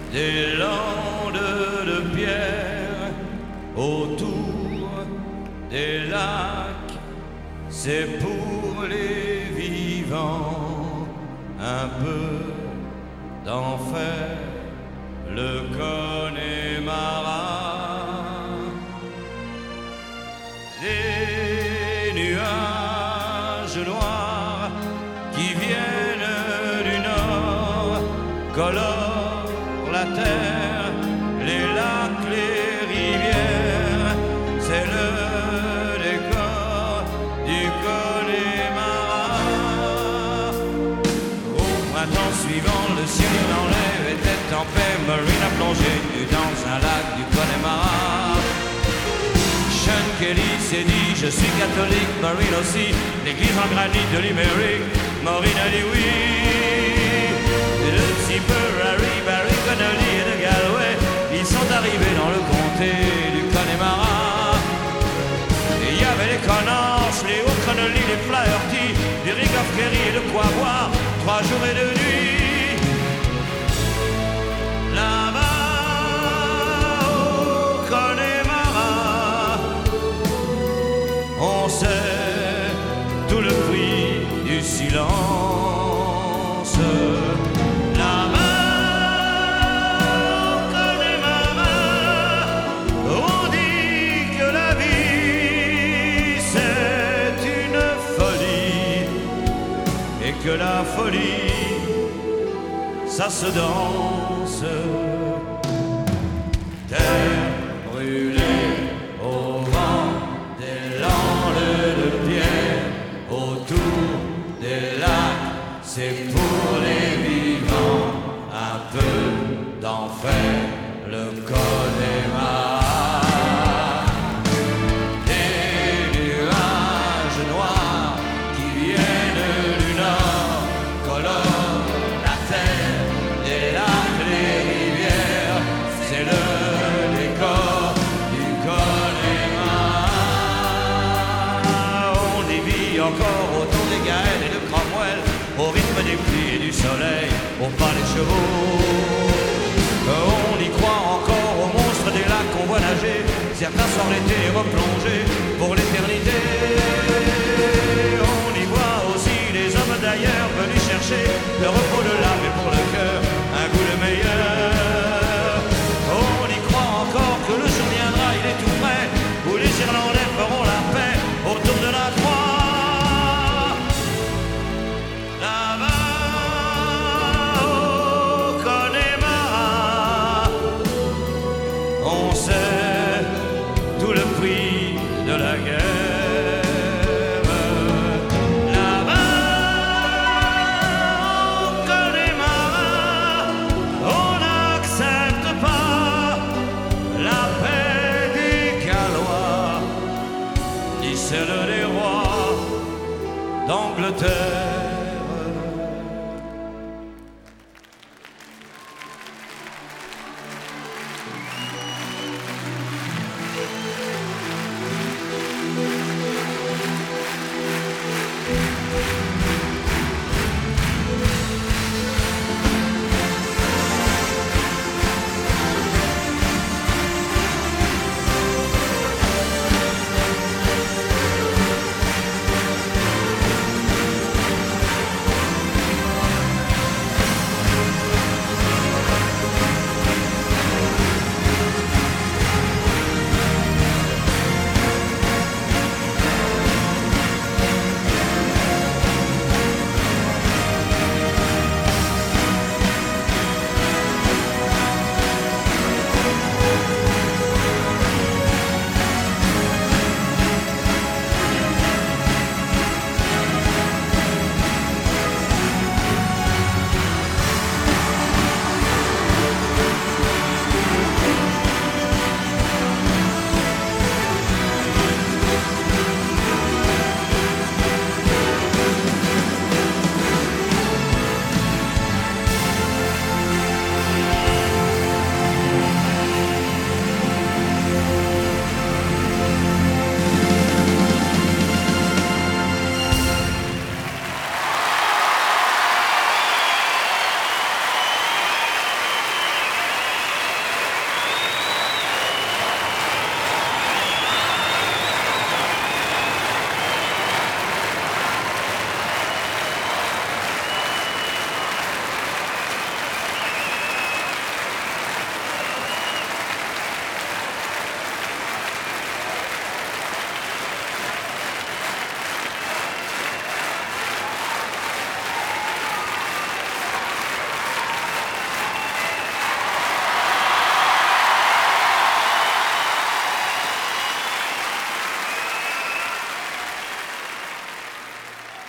des landes de pierre autour des lacs, c'est pour les vivants un peu d'enfer, le Connemara. Des nuages noirs qui viennent du nord colorent la terre, les lacs, les rivières, c'est le décor du Connemara. Au printemps suivant, le ciel irlandais était en paix, Marine a plongé dans un lac du Connemara. Sean Kelly s'est dit je suis catholique, Maureen aussi, l'église en granit de Limerick, Maureen a dit oui. Et le petit peu Harry, Barry, Connolly et de Galway, ils sont arrivés dans le comté du Connemara. Et il y avait les Connors, les O'Connolly, les Flaherty, des Rick of Kerry et de quoi boire, 3 jours et 2 nuits. Là-bas on sait tout le prix du silence. Là-bas, au Connemara, on dit que la vie c'est une folie et que la folie ça se danse. Terre brûlée au vent, autour des lacs, c'est pour les vivants un peu d'enfer, le Connemara. Des nuages noirs qui viennent du nord colorent la terre, les lacs, les rivières, c'est le décor du Connemara. On y vit encore autour des Gaëls et de Cromwell, au rythme des pluies et du soleil, au pas des chevaux. On y croit encore aux monstres des lacs qu'on voit nager, certains soirs l'été replongés pour l'éternité. On y voit aussi les hommes d'ailleurs venus chercher le repos de l'âme et pour le cœur